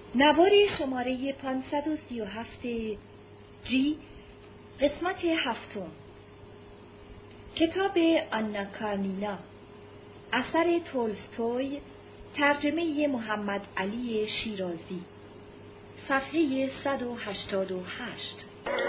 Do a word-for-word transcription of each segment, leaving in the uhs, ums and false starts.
نوار شماره پانصد و سی و هفت جی قسمت هفتم کتاب آنا کارنینا اثر تولستوی ترجمه محمد علی شیرازی صفحه صد و هشتاد و هشت.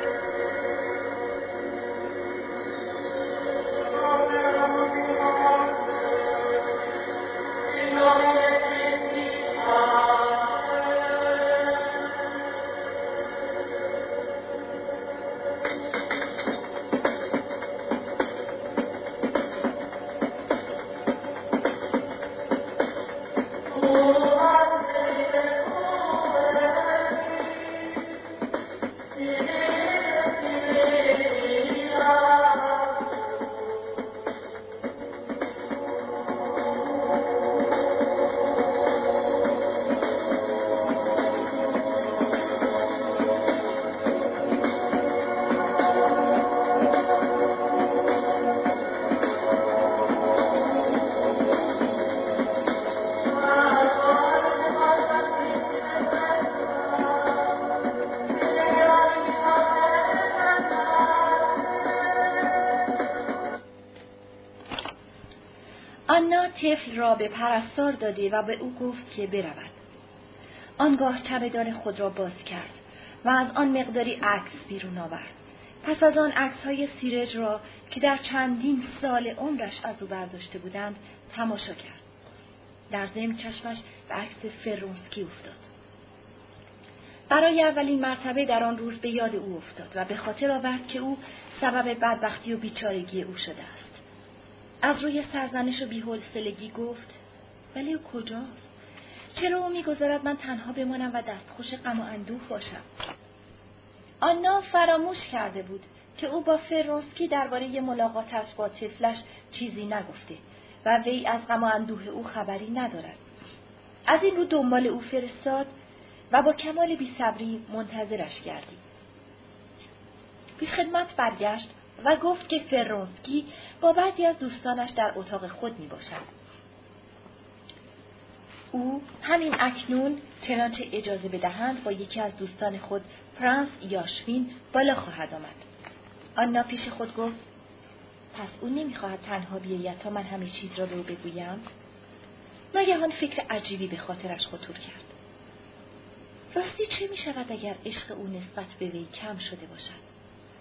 آنا طفل را به پرستار داده و به او گفت که برود. آنگاه چمدان خود را باز کرد و از آن مقداری عکس بیرون آورد. پس از آن عکس‌های سیرج را که در چندین سال عمرش از او برداشته بودند تماشا کرد. در ضمن چشمش به عکس فرونسکی افتاد. برای اولین مرتبه در آن روز به یاد او افتاد و به خاطر آورد که او سبب بدبختی و بیچارگی او شده است. از روی سرزنش و بی‌حوصلگی گفت: ولی او کجاست؟ چرا او می‌گذارد من تنها بمانم و دستخوش غم و اندوه باشم؟ آنا فراموش کرده بود که او با فرونسکی درباره ملاقاتش با طفلش چیزی نگفته و وی از غم و اندوه او خبری ندارد. از این رو دنبال او فرستاد و با کمال بی‌صبری منتظرش گردید. پیش خدمت برگشت و گفت که فرونسکی با بعضی از دوستانش در اتاق خود می باشد. او همین اکنون چنانچه اجازه بدهند با یکی از دوستان خود پرنس یاشوین بالا خواهد آمد. آنا پیش خود گفت: پس او نمی خواهد تنها بیاید تا من همه چیز را به او بگویم؟ ناگهان فکر عجیبی به خاطرش خطور کرد. راستی چه می شود اگر عشق او نسبت به وی کم شده باشد؟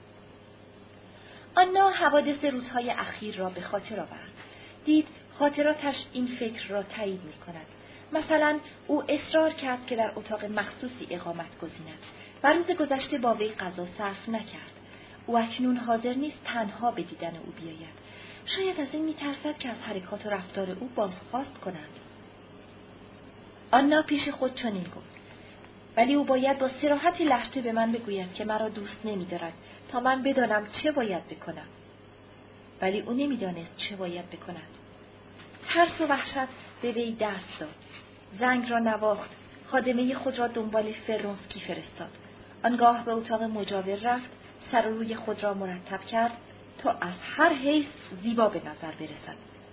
آنا حوادث روزهای اخیر را به خاطر آورد. دید خاطراتش این فکر را تایید می کند. مثلا او اصرار کرد که در اتاق مخصوصی اقامت گزیند و روز گذشته با وی غذا صرف نکرد. او اکنون حاضر نیست تنها به دیدن او بیاید. شاید از این می ترسد که از حرکات و رفتار او بازخواست کنند. آنا پیش خود چنین گفت: ولی او باید با صراحت لهجه به من بگوید که مرا دوست نمی دارد تا من بدانم چه باید بکنم. ولی او نمی دانست چه باید بکند. ترس و وحشت به وی دست داد. زنگ را نواخت. خادمه خود را دنبال فرونسکی فرستاد. آنگاه به اتاق مجاور رفت. سر و روی خود را مرتب کرد تا از هر حیث زیبا به نظر برسد.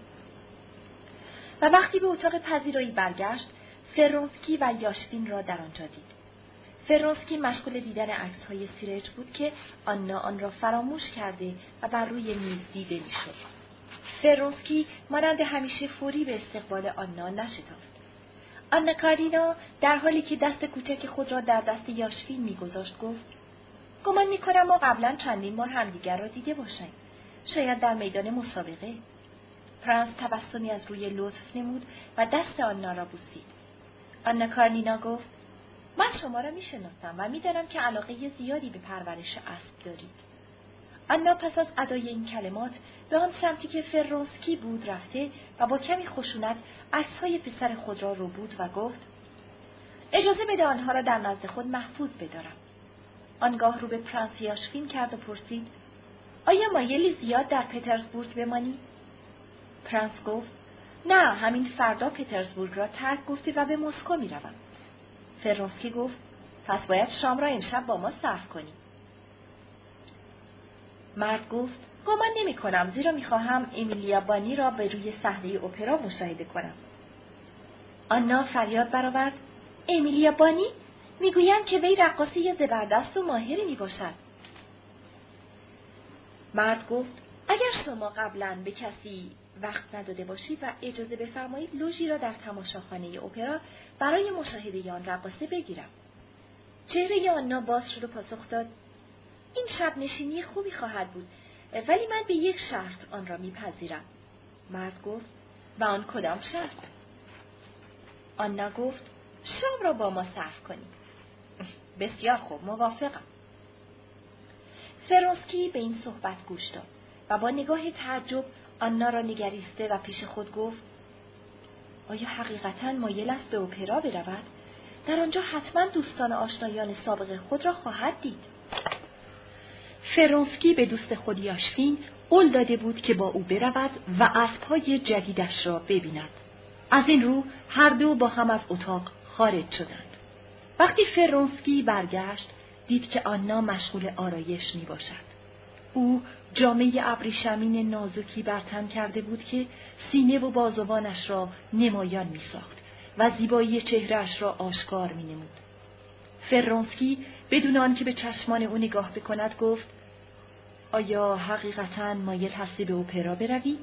و وقتی به اتاق پذیرایی برگشت، فرونسکی و یاشوین را در آنجا دید. فرونسکی مشغول دیدن عکس‌های سیرج بود که آنا آن را فراموش کرده و بر روی میز دیده می‌شد. فرونسکی مانند همیشه فوری به استقبال آنا نشتافت. آنا کارنینا در حالی که دست کوچک خود را در دست یاشوین می‌گذاشت گفت: گمان می‌کنم ما قبلا چندین بار همدیگر را دیده باشیم. شاید در میدان مسابقه. پرنس تبسمی از روی لطف نمود و دست آنا را بوسید. آنا کارنینا گفت: من شما را میشناسم و میدانم که علاقه زیادی به پرورش اسب دارید. آنا پس از ادای این کلمات به آن سمتی که فرونسکی بود رفته و با کمی خشونت عکس‌های پسر خود را رو بود و گفت: اجازه بده آنها را در نزد خود محفوظ بدارم. آنگاه رو به پرنس یاشوین کرد و پرسید: آیا مایلی زیاد در پترزبورگ بمانی؟ پرنس گفت: نه، همین فردا پترزبورگ را ترک گفتی و به مسکو میروم. فرونسکی گفت: پس باید شام را امشب با ما صرف کنی. مرد گفت: گمان نمی کنم، زیرا می خواهم امیلیا بانی را به روی صحنه اپرا مشاهده کنم. آنا فریاد برآورد: امیلیا بانی؟ میگویند که وی رقاصه زبردست و ماهری میباشد. مرد گفت اگر شما قبلاً به کسی وقت نداده باشید و اجازه بفرمایید لوژی را در تماشاخانه اپرا برای مشاهده آن رقاصه بگیرم. چهره آنا باز شد و پاسخ داد این شب نشینی خوبی خواهد بود، ولی من به یک شرط آن را میپذیرم. مرد گفت و آن کدام شرط؟ آنا گفت شام را با ما صرف کنید. بسیار خوب، موافقم. فرانسکی به این صحبت گوش داد و با نگاه تعجب آنا را نگریسته و پیش خود گفت آیا حقیقتاً مایل است به اپرا برود؟ در آنجا حتما دوستان آشنایان سابق خود را خواهد دید. فرانسکی به دوست خود یاشفین قول داده بود که با او برود و اسب‌های جدیدش را ببیند. از این رو هر دو با هم از اتاق خارج شدند. وقتی فرانسکی برگشت دید که آنا مشغول آرایش می باشد. او جامه ابریشمین نازکی بر تن کرده بود که سینه و بازوانش را نمایان می ساخت و زیبایی چهرهش را آشکار می نمود. فرانسکی بدون آنکه به چشمان او نگاه بکند گفت آیا حقیقتاً مایل هستی به اپرا بروی؟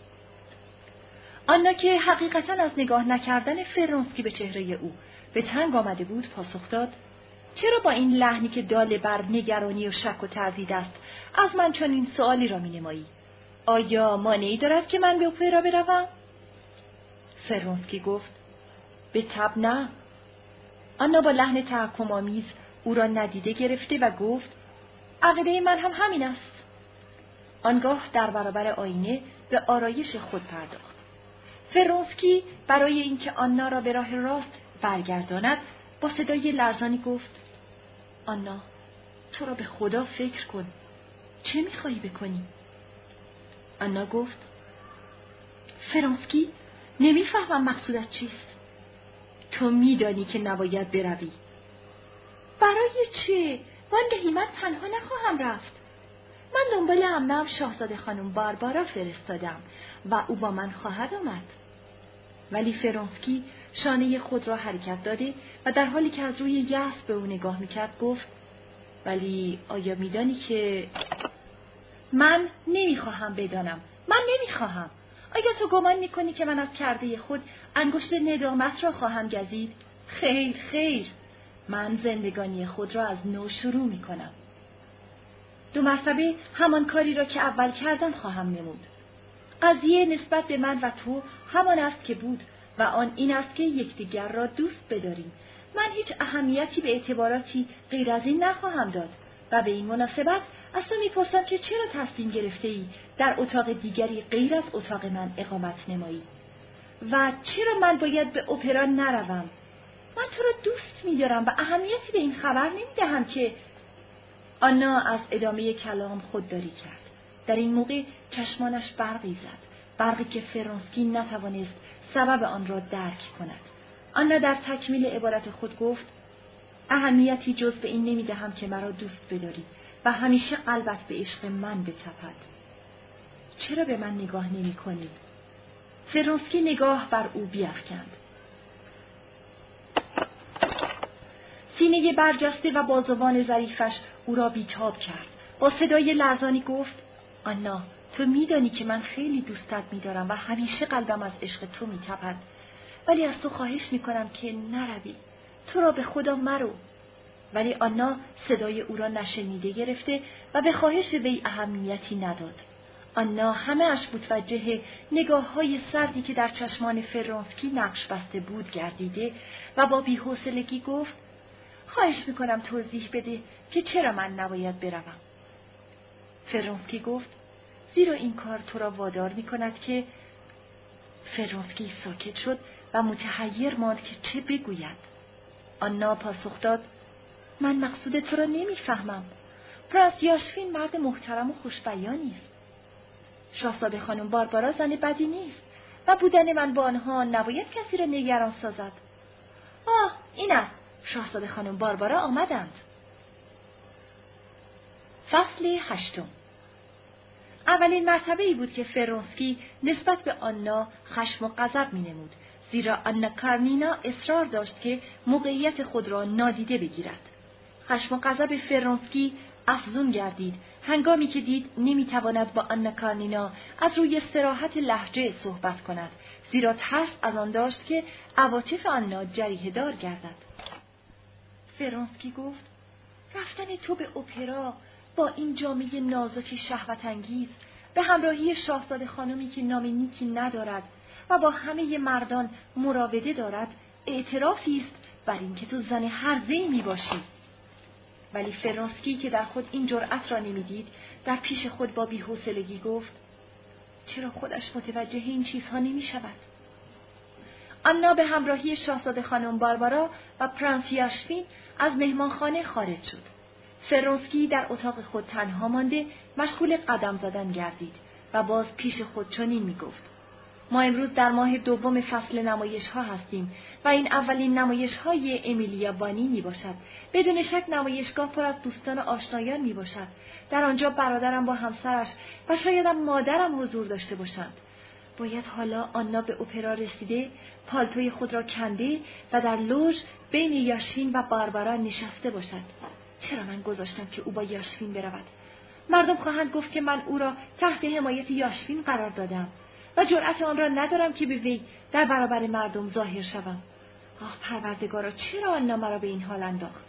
آنا که حقیقتاً از نگاه نکردن فرانسکی به چهره او به تنگ آمده بود پاسخ داد چرا با این لحنی که دال بر نگرانی و شک و تردید است از من چنین سؤالی را می‌نمایی؟ آیا مانعی دارد که من به اپرا بروم؟ فرانسکی گفت به طبع نه. آنا با لحن تحکم‌آمیز او را ندیده گرفته و گفت عقیده من هم همین است. آنگاه در برابر آینه به آرایش خود پرداخت. فرانسکی برای اینکه آنا را به راه راست برگرداند با صدای لرزانی گفت آنا، تو را به خدا فکر کن. چه می‌خواهی بکنی؟ آنا گفت فرانسکی، نمی‌فهمم مقصودت چیست. تو می‌دانی که نباید بروی. برای چه؟ وانگهی من تنها نخواهم رفت. من دنبال عمم شاهزاده خانم باربارا فرستادم و او با من خواهد آمد. ولی فرانسکی شانه خود را حرکت داده و در حالی که از روی یأس به او نگاه میکرد گفت ولی آیا میدانی که من نمیخواهم بدانم. من نمیخواهم. آیا تو گمان میکنی که من از کرده خود انگشت ندامت را خواهم گزید؟ خیر خیر. من زندگانی خود را از نو شروع میکنم. دو مرتبه همان کاری را که اول کردم خواهم نمود. قضیه نسبت به من و تو همان است که بود و آن این است که یکدیگر را دوست بداریم. من هیچ اهمیتی به اعتباراتی غیر از این نخواهم داد و به این مناسبت از تو میپرسم که چرا تصمیم گرفته ای در اتاق دیگری غیر از اتاق من اقامت نمایی و چرا من باید به اپرا نروم؟ من تو را دوست می‌دارم و اهمیتی به این خبر نمی‌دهم که آنا از ادامه کلام خودداری کرد. در این موقع چشمانش برقی زد، برقی که فرانسکی نتوانست سبب آن را درک کند. آنا در تکمیل عبارت خود گفت اهمیتی جز به این نمی‌دهم که مرا دوست بداری و همیشه قلبت به عشق من بتپد. چرا به من نگاه نمی‌کنی؟ فرانسکی نگاه بر او بیفکند. سینه برجسته و بازوان ظریفش او را بیتاب کرد. با صدای لرزانی گفت آنا، تو میدانی که من خیلی دوستت می‌دارم و همیشه قلبم از عشق تو می‌تپد، ولی از تو خواهش می‌کنم که نروی. تو را به خدا مرو. ولی آنا صدای او را نشنیده گرفته و به خواهش وی اهمیتی نداد. آنا همه اش متوجه نگاه‌های سردی که در چشمان فرانسکی نقش بسته بود گردیده و با بی‌حوصلگی گفت خواهش میکنم توضیح بده که چرا من نباید بروم. فرانسکی گفت زیرا این کار تو را وادار میکند که فرانسکی ساکت شد و متحیر ماند که چه بگوید. آنا پاسخ داد من مقصود تو را نمیفهمم. پرنس یاشفین مرد محترم و خوشبیانی است. شاهزاده خانم باربارا زن بدی نیست و بودن من با آنها نباید کسی را نگران سازد. آه این است. شاهزاده خانم باربارا آمدند. فصل هشتم. اولین مرتبه ای بود که فرانسکی نسبت به آنا خشم و غضب می نمود، زیرا آنا کارنینا اصرار داشت که موقعیت خود را نادیده بگیرد. خشم و غضب فرانسکی افزون گردید هنگامی که دید نمیتواند با آنا کارنینا از روی صراحت لهجه صحبت کند، زیرا ترس از آن داشت که عواطف آنا جریحه دار گردد. فرانسکی گفت: رفتن تو به اپرا با این جامعه نازک شهوت انگیز به همراهی شاهزاده خانمی که نام نیکی ندارد و با همه مردان مراوده دارد اعترافی است بر اینکه تو زن هرزه‌ای میباشی. ولی فرانسکی که در خود این جرأت را نمیدید در پیش خود با بی‌حوصلگی گفت: چرا خودش متوجه این چیزها نمی شود؟ آنا به همراهی شاهزاده خانم باربارا و پرنس یاشفین از مهمانخانه خارج شد. فرانسکی در اتاق خود تنها مانده مشغول قدم زدن گردید و باز پیش خود چنین می گفت: ما امروز در ماه دوم فصل نمایش ها هستیم و این اولین نمایش های امیلیا بانی می باشد. بدون شک نمایشگاه پر از دوستان و آشنایان می باشد. در آنجا برادرم با همسرش و شایدم مادرم حضور داشته باشند. باید حالا آنا به اپرا رسیده، پالتوی خود را کنده و در لوژ بین یاشفین و باربارا نشسته باشد. چرا من گذاشتم که او با یاشفین برود؟ مردم خواهند گفت که من او را تحت حمایت یاشفین قرار دادم و جرأت آن را ندارم که به وی در برابر مردم ظاهر شوم. آه پروردگارا، چرا آنا مرا به این حال انداخت؟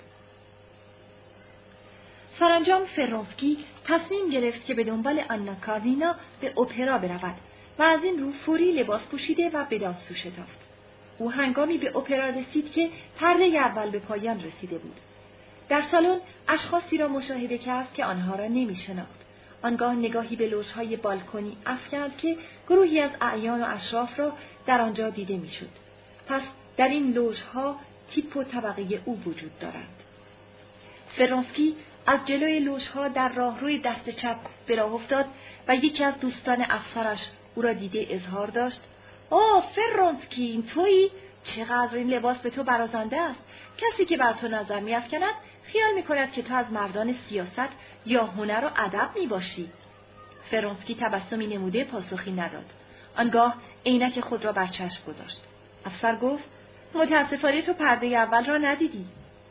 سرانجام فرانسکی تصمیم گرفت که به دنبال آنا کارنینا به اپرا برود و از این رو فوری لباس پوشیده و به دانسو شتافت. او هنگامی به اپرا رسید که پرده اول به پایان رسیده بود. در سالن اشخاصی را مشاهده کرد که آنها را نمی شناخت. آنگاه نگاهی به لوژهای بالکنی افکند که گروهی از اعیان و اشراف را در آنجا دیده می شد. پس در این لوژها تیپ و طبقه او وجود دارند. فرانسکی از جلوی لوژها در راهروی دست چپ به راه افتاد و یکی از دوستان افسرش او را دیده اظهار داشت: اوه فرانسکی، این تویی؟ چقدر این لباس به تو برازنده است. کسی که بر تو نظر می‌افکند خیال می‌کند که تو از مردان سیاست یا هنر و ادب می‌باشی. فرانسکی تبسمی نموده پاسخی نداد. آنگاه عینک خود را بر چشم گذاشت. افسر گفت: متاسفانه تو پرده اول را ندیدی.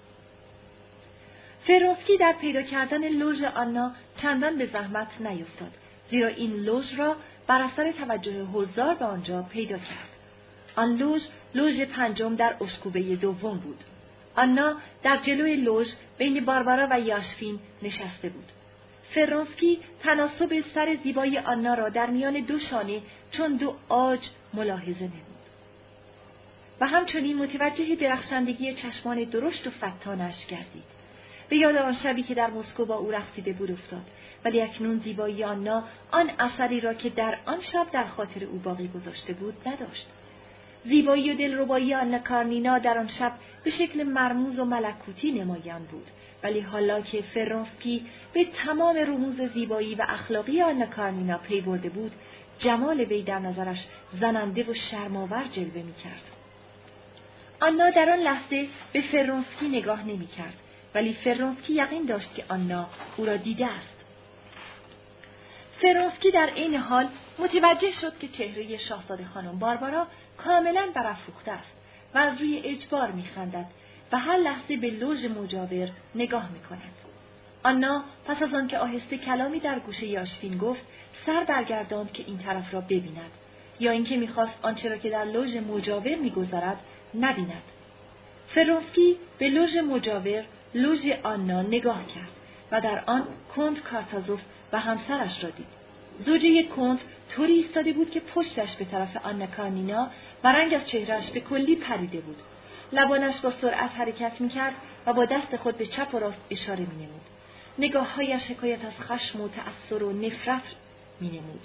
فرانسکی در پیدا کردن لوژ آنا چندان به زحمت نیفتاد، زیرا این لوژ را بر اثر توجه حضار به آنجا پیدا کرد. آن لوژ لوژ پنجم در اشکوبه دوم بود. آنا در جلوی لوژ بین باربارا و یاشفین نشسته بود. فرانسکی تناسب سر زیبای آنا را در میان دو شانه چون دو عاج ملاحظه نمود و همچنین متوجه درخشندگی چشمان درشت و فتانش گردید. به یاد آن شبی که در مسکو با او رقصیده بود افتاد، ولی اکنون زیبایی آنا آن اثری را که در آن شب در خاطر او باقی گذاشته بود نداشت. زیبایی و دلربایی آنا کارنینا در آن شب به شکل مرموز و ملکوتی نمایان بود، ولی حالا که فرانسکی به تمام رموز زیبایی و اخلاقی آنا کارنینا پی برده بود، جمال وی در نظرش زننده و شرم‌آور جلوه می‌کرد. آنا در آن لحظه به فرانسکی نگاه نمی‌کرد، ولی فرانسکی یقین داشت که آنا او را دیده است. فرانسکی در این حال متوجه شد که چهره شاهزاده خانم باربارا کاملا برافروخته است و از روی اجبار می‌خندد و هر لحظه به لوژ مجاور نگاه می‌کند. آنا پس از آن که آهسته کلامی در گوش یاشفین گفت، سر برگرداند که این طرف را ببیند یا اینکه می‌خواست آنچه را که در لوژ مجاور می‌گذرد نبیند. فرانسکی به لوژ مجاور، لوژ آنا نگاه کرد و در آن کنت کارتازوف و همسرش را دید. زوجه کنت طوری ایستاده بود که پشتش به طرف آنا کارنینا و رنگ از چهرهش به کلی پریده بود. لبانش با سرعت حرکت می‌کرد و با دست خود به چپ و راست اشاره می‌نمود. نگاه‌هایش حکایت از خشم و تأثر و نفرت می‌نمود.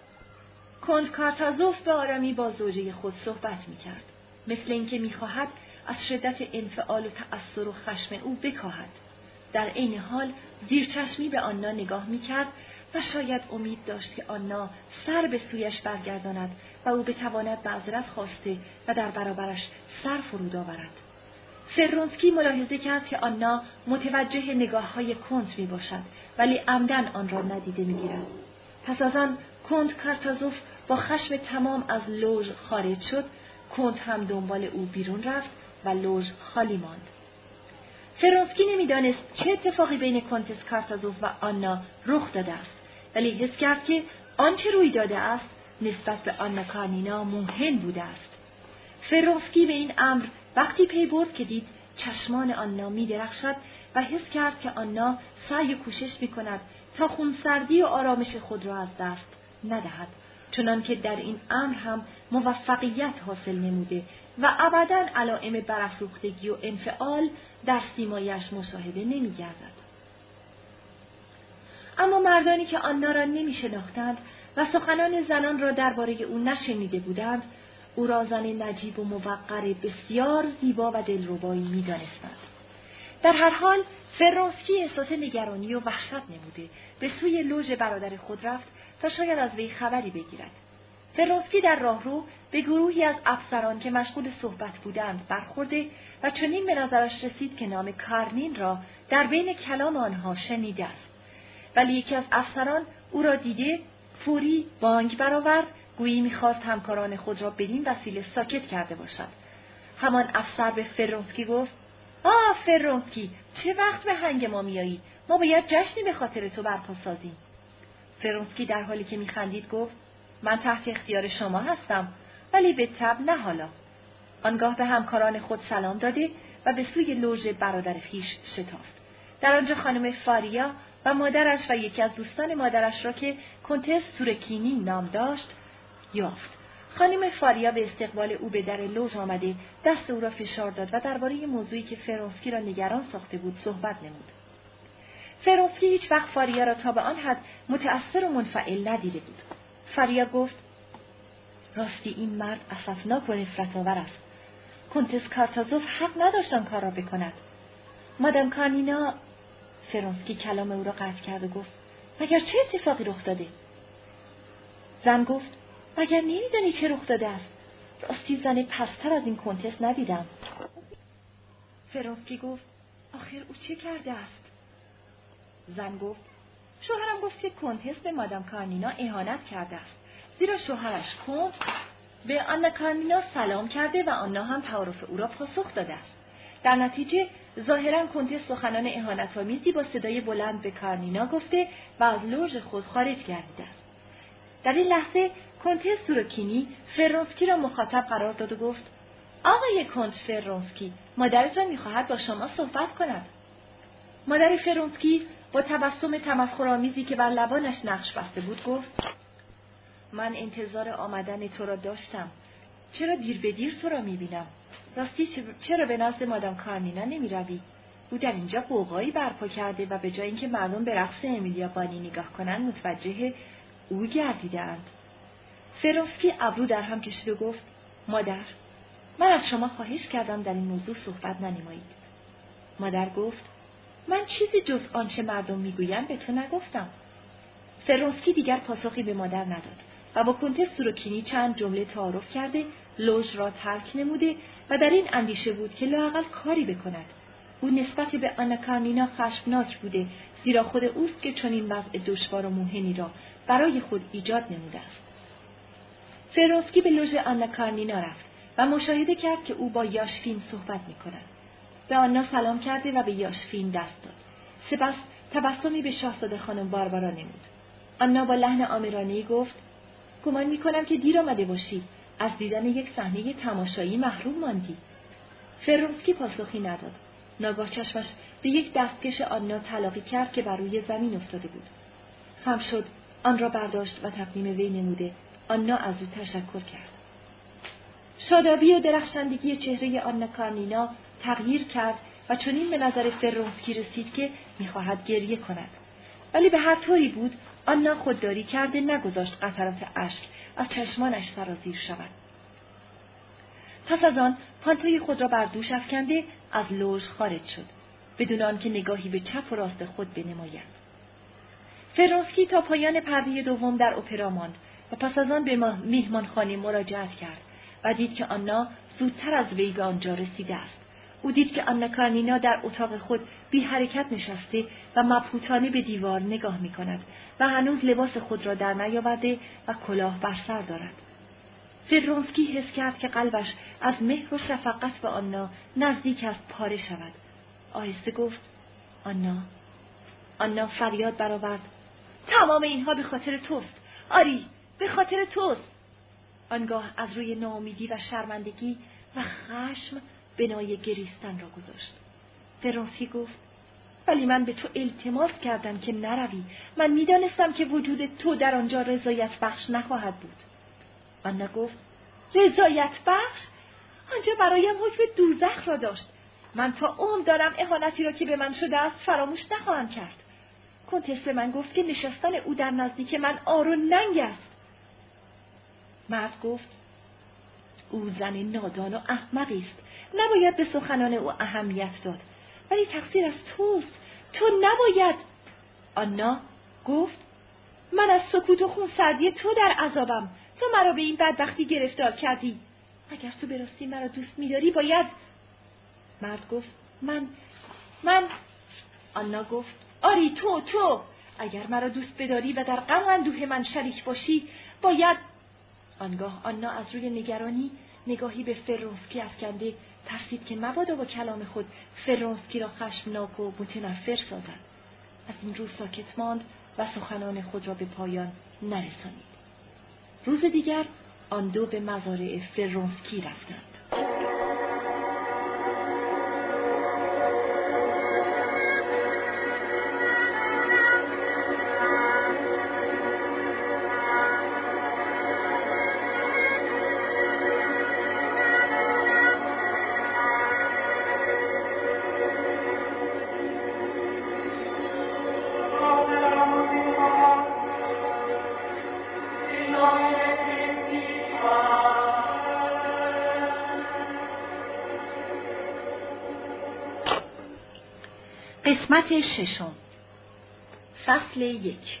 کنت کارتازوف به آرامی با زوجه خود صحبت می‌کرد، مثل اینکه می‌خواهد از شدت انفعال و تأثر و خشم او بکاهد. در عین حال زیرچشمی به آنا نگاه می‌کرد و شاید امید داشت که آنا سر به سویش برگرداند و او بتواند معذرت خواسته و در برابرش سر فرود آورد. فرانسکی ملاحظه کرد که آنا متوجه نگاه‌های کنت می‌باشد، ولی عمدن آن را ندیده می‌گیرد. پس از آن کنت کارتازوف با خشم تمام از لوژ خارج شد کنت هم دنبال او بیرون رفت و لوژ خالی ماند. فرانسکی نمیدانست چه اتفاقی بین کنتس کارتازوف و آنا رخ داده است، ولی حس کرد که آنچه روی داده است نسبت به آنا کارنینا موهن بوده است. فرانسکی به این امر وقتی پی برد که دید چشمان آنا می درخشد و حس کرد که آنا سعی و کوشش می کند تا خونسردی و آرامش خود را از دست ندهد، چنان که در این امر هم موفقیت حاصل نموده و ابداً علائم برافروختگی و انفعال در سیمایش مشاهده نمی گردد. اما مردانی که آنا را نمی شناختند و سخنان زنان را درباره او نشنیده بودند، او را زن نجیب و موقر بسیار زیبا و دلربایی می دانستند. در هر حال فرانسکی احساس نگرانی و وحشت نموده به سوی لوژ برادر خود رفت تا شاید از وی خبری بگیرد. فرانسکی در راهرو به گروهی از افسران که مشغول صحبت بودند برخورده و چنین به نظرش رسید که نام کارنین را در بین کلام آنها شنیده است. ولی یکی از افسران او را دیده فوری بانگ برآورد، گویی می‌خواست همکاران خود را بدین وسیله ساکت کرده باشد. همان افسر به فرانسکی گفت: آه فرانسکی، چه وقت به هنگ ما میایی؟ ما باید جشنی به خاطر تو برپا سازیم. فرانسکی در حالی که می‌خندید گفت: من تحت اختیار شما هستم، ولی به تب نه حالا. آنگاه به همکاران خود سلام داده و به سوی لوژ برادر خویش شتافت. در آنجا خانم فاریا و مادرش و یکی از دوستان مادرش را که کنتس سورکینی نام داشت یافت. خانم فاریا به استقبال او به در لوژ آمده دست او را فشار داد و درباره موضوعی که فرانسکی را نگران ساخته بود صحبت نمود. فرانسکی هیچ وقت فاریا را تا به آن حد متأثر و منفعل ندیده بود. فاریا گفت: راستی این مرد اسفناک و نفرت آور است. کنتس کارتازوف حق نداشت آن کار را بکند. مادام کارنینا. فرانسکی کلام او را قطع کرد و گفت: مگر چه اتفاقی رخ داده؟ زن گفت: مگر نمیدانی چه رخ داده است؟ راستی زن پستر از این کنتس ندیدم. فرانسکی گفت: آخر او چه کرده است؟ زن گفت: شوهرم گفت که کنتس به مادام کارنینا اهانت کرده است، زیرا شوهرش کنت به آنا کارنینا سلام کرده و آنا هم تعارف او را پاسخ داده است. در نتیجه ظاهراً کنتس سخنان اهانت‌آمیزی با صدای بلند به کارنینا گفته و از لوژ خود خارج گردیده است. در این لحظه کنتس سورکینی فرانسکی را مخاطب قرار داد و گفت: آقای کنت فرانسکی، مادرتان می‌خواهد با شما صحبت کند. مادر فرانسکی با تبسم تمسخرآمیزی که بر لبانش نقش بسته بود گفت: من انتظار آمدن تو را داشتم. چرا دیر به دیر تو را می‌بینم؟ راستی چرا به نزد مادام کارنینا نمی‌روی؟ او در اینجا قوقایی برپا کرده و به جای اینکه مردم به رقص امیلیا بانی نگاه کنند متوجه او گردیدند. فرانسکی ابرو در هم کشید و گفت: مادر، من از شما خواهش کردم در این موضوع صحبت ننمایید. مادر گفت: من چیزی جز آنچه مردم میگویند به تو نگفتم. فرانسکی دیگر پاسخی به مادر نداد و با کنتس سورکینی چند جمله تعارف کرده لوژ را ترک نموده و در این اندیشه بود که لااقل کاری بکند. او نسبت به آنا کارنینا خشمناک بوده، زیرا خود اوست که چنین وضع دشوار و موهنی را برای خود ایجاد نموده است. فرانسکی به لوژ آنا کارنینا رفت و مشاهده کرد که او با یاشفین صحبت می‌کند. به آنا سلام کرده و به یاشفین دست داد. سپس تبسمی به شاهزاده خانم باربارا نمود. آنا با لحن آمرانه‌ای گفت: گمان می‌کنم که دیر آمده باشی. از دیدن یک صحنه تماشایی محروم ماندی. فرانسکی پاسخی نداد. ناگاه چشمش به یک دستکش آنا تلاقی کرد که بر روی زمین افتاده بود. خم شد، آن را برداشت و تقدیم وی نموده. آنا از او تشکر کرد. شادابی و درخشندگی چهره آنا کارنینا تغییر کرد و چنین به نظر فرانسکی رسید که می‌خواهد گریه کند. ولی به هر طوری بود آنا خودداری کرده نگذاشت قطرات اشک از چشمانش سرازیر شود. پس از آن پالتوی خود را بر دوش افکنده از لوژ خارج شد، بدون آنکه نگاهی به چپ و راست خود بنماید. فرانسکی تا پایان پرده دوم در اپرا ماند و پس از آن به میهمانخانه مراجعت کرد و دید که آنا زودتر از وی به آنجا رسیده است. او دید که آنا کارنینا در اتاق خود بی حرکت نشسته و مبهوتانه به دیوار نگاه می کند و هنوز لباس خود را در نیاورده و کلاه بر سر دارد. فرونسکی حس کرد که قلبش از مهر و شفقت به آنا نزدیک است پاره شود. آهسته گفت آنا. آنا فریاد برآورد تمام اینها به خاطر توست. آری، به خاطر توست. آنگاه از روی ناامیدی و شرمندگی و خشم بنای گریستن را گذاشت. فرونسکی گفت ولی من به تو التماس کردم که نروی. من میدانستم که وجود تو در آنجا رضایت بخش نخواهد بود. آنا گفت رضایت بخش؟ آنجا برایم حکم دوزخ را داشت. من تا عمر دارم اهانتی را که به من شده است فراموش نخواهم کرد. کنتس به من گفت که نشستن او در نزدیک من عار و ننگ است. مرد گفت او زن نادان و احمقی است. نباید به سخنان او اهمیت داد. ولی تقصیر از توست. تو نباید. آنا گفت من از سکوت و خونسردی تو در عذابم. تو مرا به این بدبختی گرفتار کردی. اگر تو به راستی مرا دوست می‌داری باید. مرد گفت من من آنا گفت آری تو تو اگر مرا دوست بداری و در غم و اندوه من شریک باشی باید. آنگاه آنا از روی نگرانی نگاهی به فرونسکی افکنده ترسید که مبادا با کلام خود فرونسکی را خشمناک و متنفر سازد. از این رو ساکت ماند و سخنان خود را به پایان نرسانید. روز دیگر آن دو به مزارع فرونسکی رفتند. قسمت ششم. فصل یک.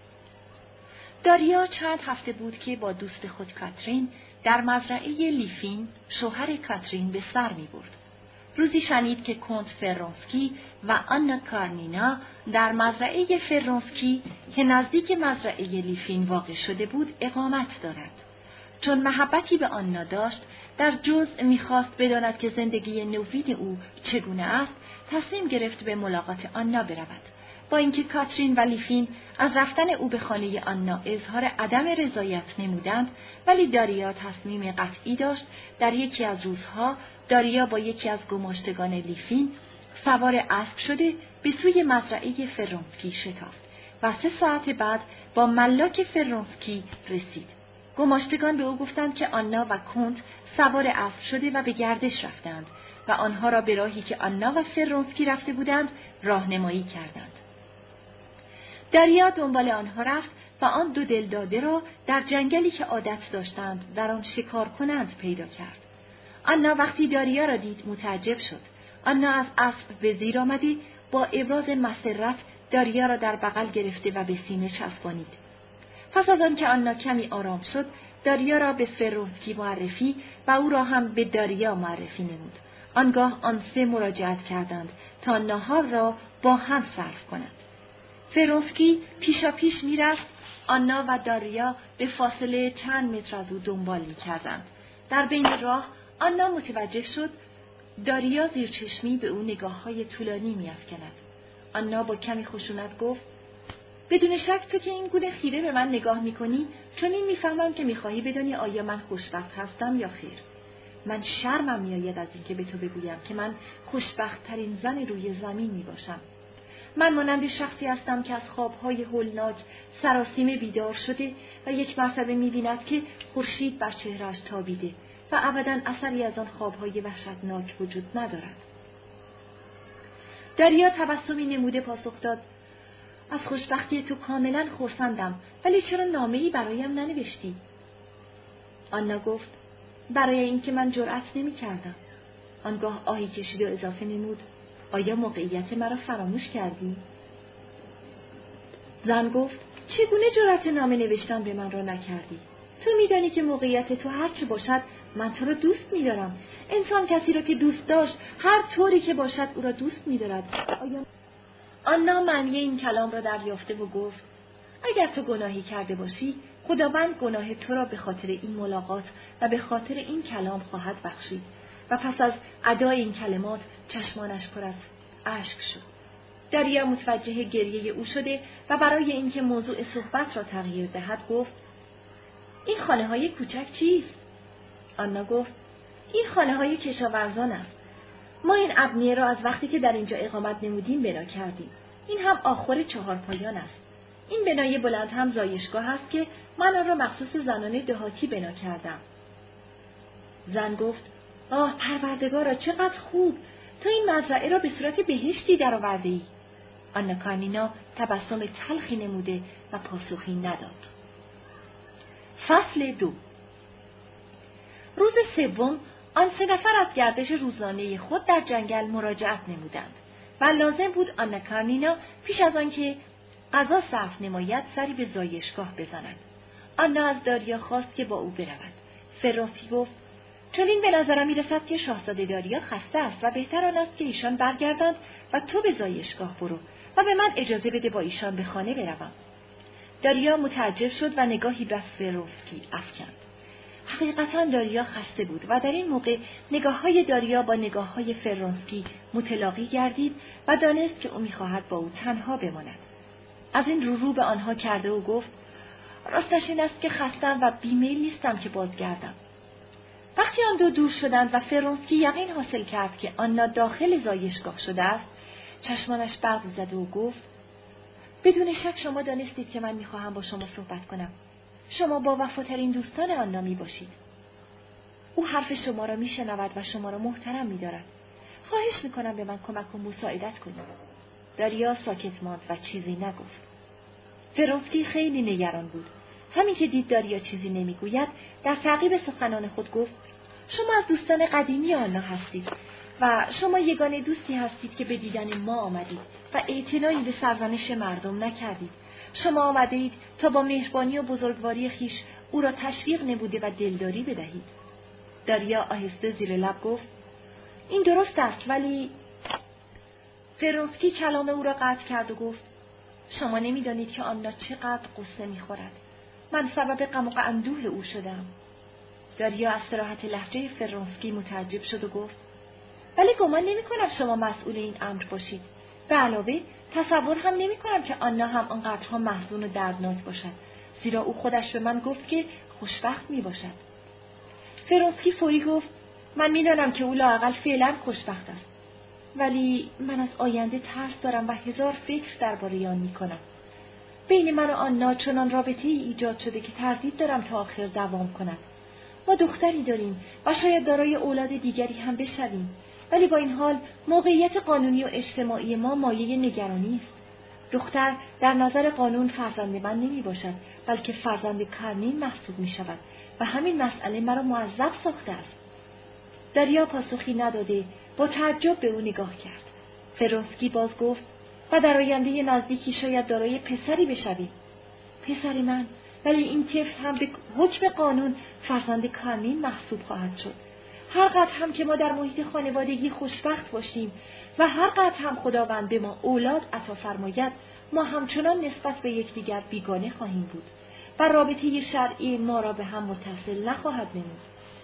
داریا چند هفته بود که با دوست خود کاترین در مزرعه لیفین شوهر کاترین به سر می برد. روزی شنید که کنت فرونسکی و آنا کارنینا در مزرعه فرونسکی که نزدیک مزرعه لیفین واقع شده بود اقامت دارد. چون محبتی به آنا داشت، در جزء می‌خواست بداند که زندگی نوین او چگونه است، تصمیم گرفت به ملاقات آنا برود. با اینکه کاترین و لیفین از رفتن او به خانه آنا اظهار عدم رضایت نمودند، ولی داریا تصمیم قطعی داشت. در یکی از روزها داریا با یکی از گماشتگان لیفین سوار اسب شده به سوی مزرعه فرونسکی شتافت و سه ساعت بعد با ملاک فرونسکی رسید. گماشتگان به او گفتند که آنا و کنت سوار اسب شده و به گردش رفتند و آنها را به راهی که آنا و فرونسکی رفته بودند راهنمایی کردند. داریا دنبال آنها رفت و آن دو دلداده را در جنگلی که عادت داشتند در آن شکار کنند پیدا کرد. آنا وقتی داریا را دید متعجب شد. آنا از اسب به زیر آمده با ابراز مسرت داریا را در بغل گرفته و به سینه چسبانید. پس از آن که آنا کمی آرام شد، داریا را به فرونسکی معرفی و او را هم به داریا معرفی نمود. آنگاه آن سه مراجعت کردند تا ناهار را با هم صرف کنند. فرونسکی پیشا پیش می رفت. آنا و داریا به فاصله چند متر از او دنبال می کردند. در بین راه آنا متوجه شد داریا زیر چشمی به او نگاه های طولانی می افکند. آنا با کمی خشونت گفت بدون شک تو که این گونه خیره به من نگاه میکنی چون این میفهمم که میخواهی بدانی آیا من خوشبخت هستم یا خیر. من شرمم میآید از اینکه به تو بگویم که من خوشبخت ترین زن روی زمین میباشم. من مانند شخصی هستم که از خوابهای هولناک سراسیمه بیدار شده و یک مرتبه میبیند که خورشید بر چهرهش تابیده و ابداً اثری از آن خوابهای وحشتناک وجود ندارد. دریا تبسمی نموده پاسخ داد از خوشبختی تو کاملا خرسندم، ولی چرا نامه‌ای برایم ننوشتی؟ آنا گفت برای اینکه من جرأت نمی‌کردم. آنگاه آهی کشید و اضافه نمود آیا موقعیت مرا فراموش کردی؟ زن گفت چگونه جرأت نامه نوشتن به من را نکردی؟ تو میدانی که موقعیت تو هر چه باشد من تو را دوست می‌دارم. انسان کسی را که دوست داشت هر طوری که باشد او را دوست می‌دارد. آیا آنا معنی این کلام را دریافته و گفت اگر تو گناهی کرده باشی خداوند گناه تو را به خاطر این ملاقات و به خاطر این کلام خواهد بخشید. و پس از ادای این کلمات چشمانش پر از اشک شد. دریا متوجه گریه او شده و برای اینکه موضوع صحبت را تغییر دهد گفت: این خانه های کوچک چیست؟ آنا گفت: این خانه های کشاورزان است. ما این ابنیه را از وقتی که در اینجا اقامت نمودیم بنا کردیم. این هم آخر چهار پایان است. این بنای بلند هم زایشگاه است که من آن را مخصوص زنان دهاتی بنا کردم. زن گفت: آه پروردگارا، چقدر خوب! تو این مزرعه را به صورت بهشتی درآورده ای. آنا کارنینا تبسم تلخی نموده و پاسخی نداد. فصل دو. روز سوم آن سه نفر از گردش روزانه خود در جنگل مراجعت نمودند و لازم بود آنا کارنینا پیش از آنکه غذا صرف نماید سری به زایشگاه بزند. آنا از داریا خواست که با او برود. فرانسکی گفت: چون این به نظرم می‌رسد که شاهزاده داریا خسته است و بهتر آن است که ایشان برگردند و تو به زایشگاه برو و به من اجازه بده با ایشان به خانه بروم. داریا متعجب شد و نگاهی به فرانسکی افکند. حقیقتاً داریا خسته بود و در این موقع نگاه‌های داریا با نگاه‌های فرانسکی متلاقی گردید و دانست که او می‌خواهد با او تنها بماند. از این رو رو به آنها کرده و گفت: راستش این است که خستم و بیمیل نیستم که بازگردم. وقتی آن دو دور شدند و فرانسکی یقین حاصل کرد که آنا داخل زایشگاه شده است، چشمانش برق زد و گفت: بدون شک شما دانستید که من می‌خواهم با شما صحبت کنم. شما با وفاترین دوستان آنا می‌باشید. او حرف شما را می‌شنود و شما را محترم می‌دارد. خواهش می‌کنم به من کمک و مساعدت کنید. داریا ساکت ماند و چیزی نگفت. فرانسکی خیلی نگران بود. همین که دید داریا چیزی نمیگوید، در تعقیب سخنان خود گفت: شما از دوستان قدیمی آنا هستید و شما یگانه دوستی هستید که به دیدن ما آمدید و اعتنایی به سرزنش مردم نکردید. شما آمده اید تا با مهربانی و بزرگواری خیش او را تشویق نموده و دلداری بدهید. داریا آهسته زیر لب گفت: این درست است، ولی فرانسکی کلام او را قطع کرد و گفت: شما نمی‌دانید که آنا چقدر قصه می‌خورد. من سبب غم و اندوه او شدم. داریا از صراحت لهجه فرانسکی متعجب شد و گفت: ولی گمان نمی‌کنم شما مسئول این امر باشید. به علاوه تصور هم نمی‌کنم که آنا هم آنقدرها محزون و دردناک باشد، زیرا او خودش به من گفت که خوشبخت می‌باشد. فرانسکی فوری گفت: من می‌دانم که او لااقل فعلا خوشبخت است، ولی من از آینده ترس دارم و هزار فکر درباره آن می‌کنم. بین من و آنا چنان رابطه‌ای ایجاد شده که تردید دارم تا آخر دوام کند. ما دختری داریم و شاید دارای اولاد دیگری هم بشویم، ولی با این حال موقعیت قانونی و اجتماعی ما مایه نگرانی است. دختر در نظر قانون فرزند من نمی باشد، بلکه فرزند کارنین محسوب می شود و همین مسئله مرا معذب ساخته است. داریا پاسخی نداده با تعجب به او نگاه کرد. فرانسکی باز گفت: و در آینده نزدیکی شاید دارای پسری بشوی. پسر من، ولی این طفل هم به حکم قانون فرزند کارنین محسوب خواهد شد. هر قدر هم که ما در محیط خانوادگی خوشبخت باشیم و هر قدر هم خداوند به ما اولاد عطا فرماید، ما همچنان نسبت به یکدیگر بیگانه خواهیم بود و رابطه شرعی ما را به هم متصل نخواهد نمود.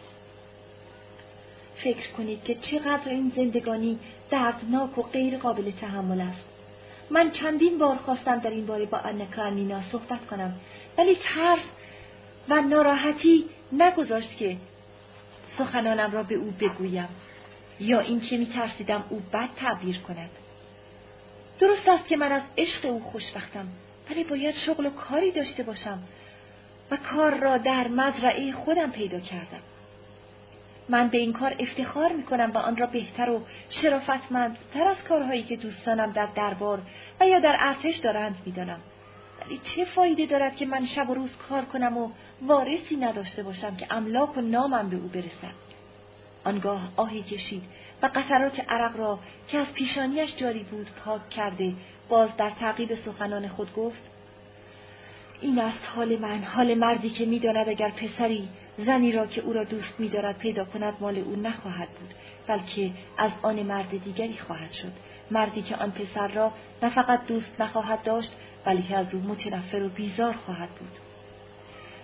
فکر کنید که چقدر این زندگانی دردناک و غیر قابل تحمل است. من چندین بار خواستم در این باره با آنا کارنینا صحبت کنم، ولی ترس و ناراحتی نگذاشت که سخنانم را به او بگویم، یا این که می ترسیدم او بد تعبیر کند. درست است که من از عشق او خوشبختم، ولی باید شغل و کاری داشته باشم و کار را در مزرعه خودم پیدا کردم. من به این کار افتخار می کنم و آن را بهتر و شرافتمندتر از کارهایی که دوستانم در دربار و یا در ارتش دارند می دانم. ولی چه فایده دارد که من شب و روز کار کنم و وارثی نداشته باشم که املاک و نامم به او برسد؟ آنگاه آهی کشید و قطرات عرق را که از پیشانیش جاری بود پاک کرده، باز در تعقیب سخنان خود گفت: این است حال من، حال مردی که می‌داند اگر پسری زنی را که او را دوست می‌دارد پیدا کند، مال او نخواهد بود، بلکه از آن مرد دیگری خواهد شد. مردی که آن پسر را نه فقط دوست نخواهد داشت، بلکه از او متنفر و بیزار خواهد بود.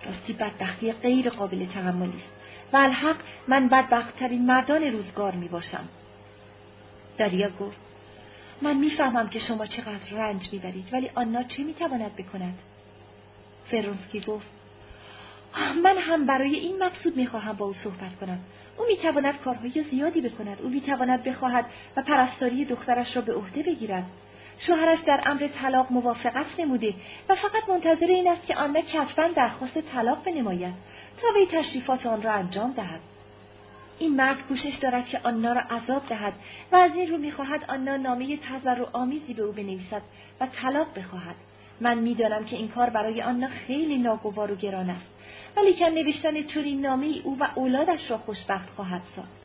راستی بدبختی غیر قابل تحملی است و الحق من بدبخت‌ترین مردان روزگار می باشم. داریا گفت من میفهمم که شما چقدر رنج میبرید، ولی آنا چه میتواند بکند؟ فرونسکی گفت من هم برای این مقصود میخواهم با او صحبت کنم. او میتواند کارهای زیادی بکند. او میتواند بخواهد و پرستاری دخترش را به عهده بگیرد. شوهرش در امر طلاق موافقت نموده و فقط منتظر این است که آنا کتباً درخواست طلاق بنماید تا وی تشریفات آن را انجام دهد. این مرد کوشش دارد که آنا را عذاب دهد و از این رو می‌خواهد آنا نامه تضرع‌آمیزی به او بنویسد و طلاق بخواهد. من می‌دانم که این کار برای آنا خیلی ناگوار و گران است، ولی که نوشتن چنین نامه‌ای او و اولادش را خوشبخت خواهد ساخت.